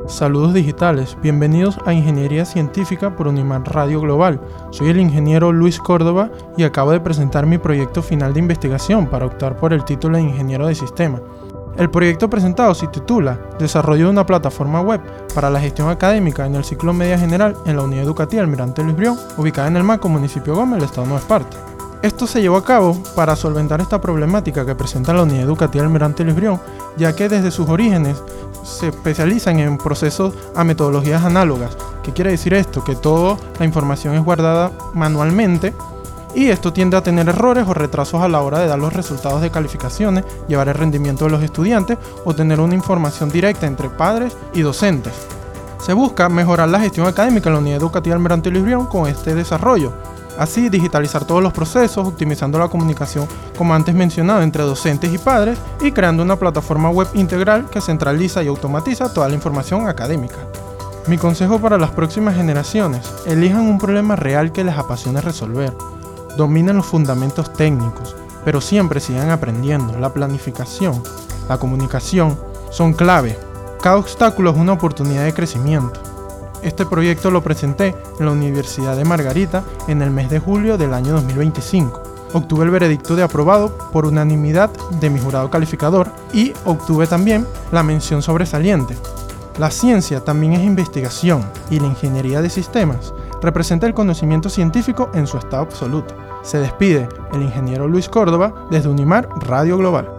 Saludos digitales, bienvenidos a Ingeniería Científica por Unimar Radio Global. Soy el ingeniero Luis Córdoba y acabo de presentar mi proyecto final de investigación para optar por el título de Ingeniero de Sistema. El proyecto presentado se titula Desarrollo de una plataforma web para la gestión académica en el ciclo media general en la Unidad Educativa Almirante Luis Brión, ubicada en el Maco, municipio Gómez, el estado Nueva Esparta. Esto se llevó a cabo para solventar esta problemática que presenta la Unidad Educativa Almirante Luis Brión, ya que desde sus orígenes se especializan en procesos a metodologías análogas. ¿Qué quiere decir esto? Que toda la información es guardada manualmente y esto tiende a tener errores o retrasos a la hora de dar los resultados de calificaciones, llevar el rendimiento de los estudiantes o tener una información directa entre padres y docentes. Se busca mejorar la gestión académica en la Unidad Educativa Almirante Luis Brión con este desarrollo. Así, digitalizar todos los procesos, optimizando la comunicación, como antes mencionado, entre docentes y padres, y creando una plataforma web integral que centraliza y automatiza toda la información académica. Mi consejo para las próximas generaciones: elijan un problema real que les apasione resolver. Dominen los fundamentos técnicos, pero siempre sigan aprendiendo. La planificación, la comunicación son clave. Cada obstáculo es una oportunidad de crecimiento. Este proyecto lo presenté en la Universidad de Margarita en el mes de julio del año 2025. Obtuve el veredicto de aprobado por unanimidad de mi jurado calificador y obtuve también la mención sobresaliente. La ciencia también es investigación y la ingeniería de sistemas representa el conocimiento científico en su estado absoluto. Se despide el ingeniero Luis Córdoba desde Unimar Radio Global.